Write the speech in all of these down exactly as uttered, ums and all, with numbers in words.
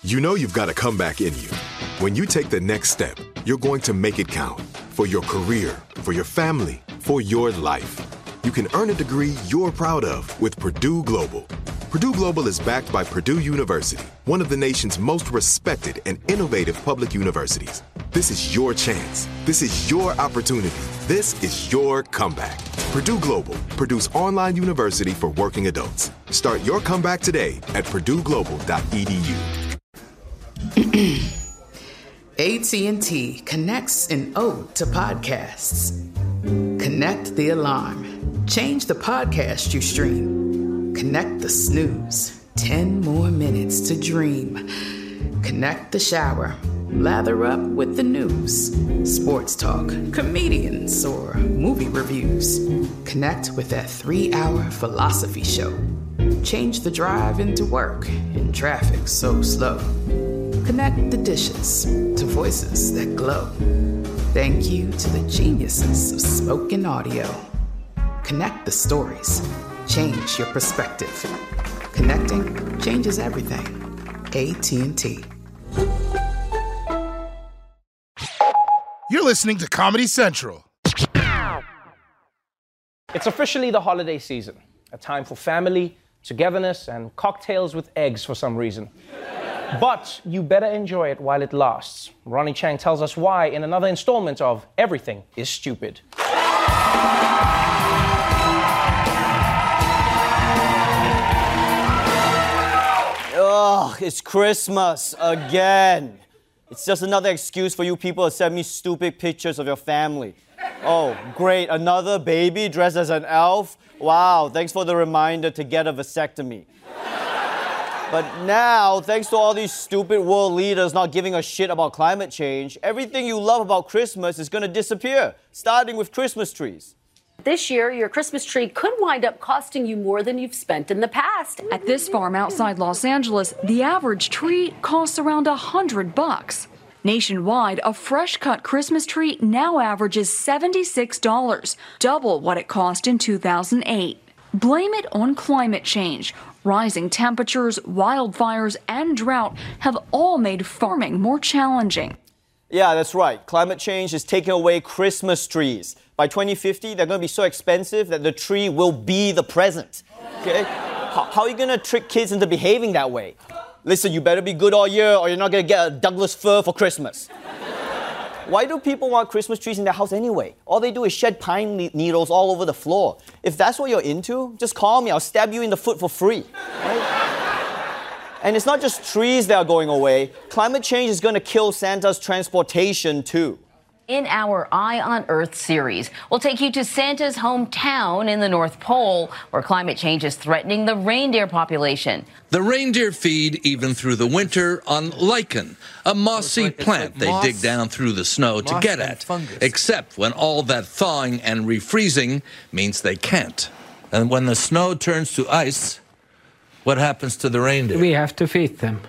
You know you've got a comeback in you. When you take the next step, you're going to make it count. For your career, for your family, for your life. You can earn a degree you're proud of with Purdue Global. Purdue Global is backed by Purdue University, one of the nation's most respected and innovative public universities. This is your chance. This is your opportunity. This is your comeback. Purdue Global, Purdue's online university for working adults. Start your comeback today at purdue global dot e d u. A T and T connects an ode to podcasts. Connect the alarm. Change the podcast you stream. Connect the snooze. Ten more minutes to dream. Connect the shower. Lather up with the news. Sports talk, comedians, or movie reviews. Connect with that three-hour philosophy show. Change the drive into work in traffic so slow. Connect the dishes to voices that glow. Thank you to the geniuses of spoken audio. Connect the stories. Change your perspective. Connecting changes everything. A T and T. You're listening to Comedy Central. It's officially the holiday season, a time for family, togetherness, and cocktails with eggs for some reason. But you better enjoy it while it lasts. Ronnie Chang tells us why in another installment of Everything is Stupid. Ugh, it's Christmas again. It's just another excuse for you people to send me stupid pictures of your family. Oh, great, another baby dressed as an elf? Wow, thanks for the reminder to get a vasectomy. But now, thanks to all these stupid world leaders not giving a shit about climate change, everything you love about Christmas is going to disappear, starting with Christmas trees. This year, your Christmas tree could wind up costing you more than you've spent in the past. At this farm outside Los Angeles, the average tree costs around a hundred bucks. Nationwide, a fresh-cut Christmas tree now averages seventy-six dollars, double what it cost in two thousand eight. Blame it on climate change. Rising temperatures, wildfires, and drought have all made farming more challenging. Yeah, that's right. Climate change is taking away Christmas trees. By twenty fifty, they're going to be so expensive that the tree will be the present. Okay? How, how are you going to trick kids into behaving that way? Listen, you better be good all year or you're not going to get a Douglas fir for Christmas. Why do people want Christmas trees in their house anyway? All they do is shed pine needles all over the floor. If that's what you're into, just call me. I'll stab you in the foot for free. Right? And it's not just trees that are going away. Climate change is going to kill Santa's transportation too. In our Eye on Earth series, we'll take you to Santa's hometown in the North Pole, where climate change is threatening the reindeer population. The reindeer feed even through the winter on lichen, a mossy like, plant like they moss, dig down through the snow to get at, fungus. except when all that thawing and refreezing means they can't. And when the snow turns to ice, what happens to the reindeer? We have to feed them.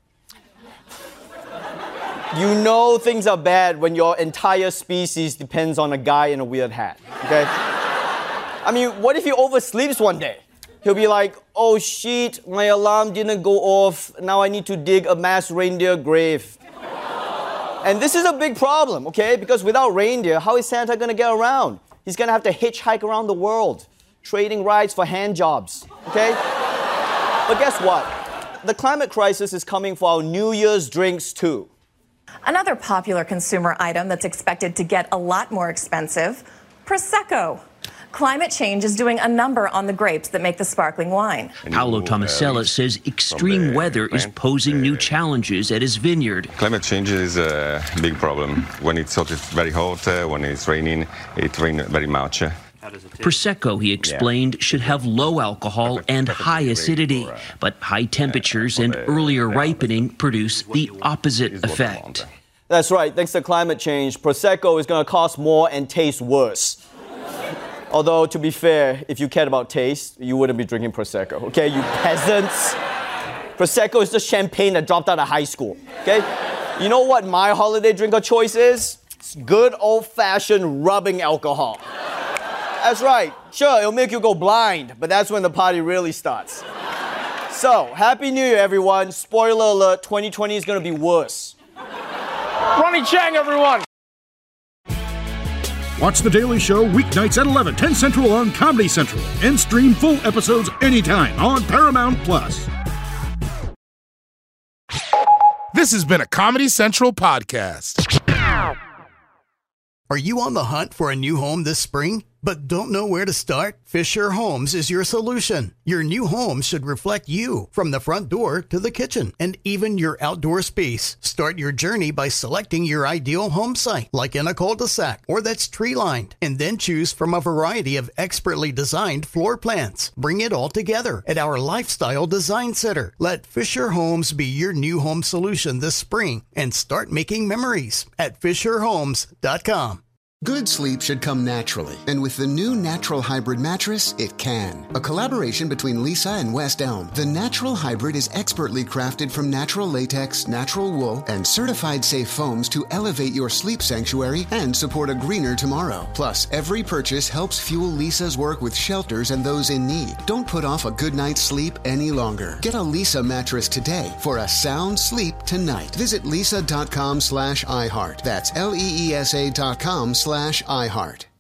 You know things are bad when your entire species depends on a guy in a weird hat, okay? I mean, what if he oversleeps one day? He'll be like, oh shit, my alarm didn't go off, now I need to dig a mass reindeer grave. And this is a big problem, okay? Because without reindeer, how is Santa gonna get around? He's gonna have to hitchhike around the world, trading rides for hand jobs, okay? But guess what? The climate crisis is coming for our New Year's drinks too. Another popular consumer item that's expected to get a lot more expensive, Prosecco. Climate change is doing a number on the grapes that make the sparkling wine. Paolo Tomasella says extreme weather is posing new challenges at his vineyard. Climate change is a big problem. When it's hot, it's very hot. Uh, when it's raining, it rains very much. Prosecco, he explained, should have low alcohol and high acidity, but high temperatures and earlier ripening produce the opposite effect. That's right. Thanks to climate change, Prosecco is going to cost more and taste worse. Although, to be fair, if you cared about taste, you wouldn't be drinking Prosecco, okay, you peasants? Prosecco is just champagne that dropped out of high school, okay? You know what my holiday drink of choice is? It's good old-fashioned rubbing alcohol. That's right. Sure, it'll make you go blind, but that's when the party really starts. So, Happy New Year, everyone. Spoiler alert, twenty twenty is going to be worse. Ronnie Chang, everyone. Watch The Daily Show weeknights at eleven, ten Central on Comedy Central. And stream full episodes anytime on Paramount Plus. This has been a Comedy Central podcast. Are you on the hunt for a new home this spring, but don't know where to start? Fisher Homes is your solution. Your new home should reflect you, from the front door to the kitchen, and even your outdoor space. Start your journey by selecting your ideal home site, like in a cul-de-sac or that's tree-lined, and then choose from a variety of expertly designed floor plans. Bring it all together at our Lifestyle Design Center. Let Fisher Homes be your new home solution this spring and start making memories at fisher homes dot com. Good sleep should come naturally, and with the new Natural Hybrid mattress, it can. A collaboration between Lisa and West Elm, the Natural Hybrid is expertly crafted from natural latex, natural wool, and certified safe foams to elevate your sleep sanctuary and support a greener tomorrow. Plus, every purchase helps fuel Lisa's work with shelters and those in need. Don't put off a good night's sleep any longer. Get a Lisa mattress today for a sound sleep tonight. Visit lisa dot com slash iHeart. That's L E E S A dot com slash iHeart.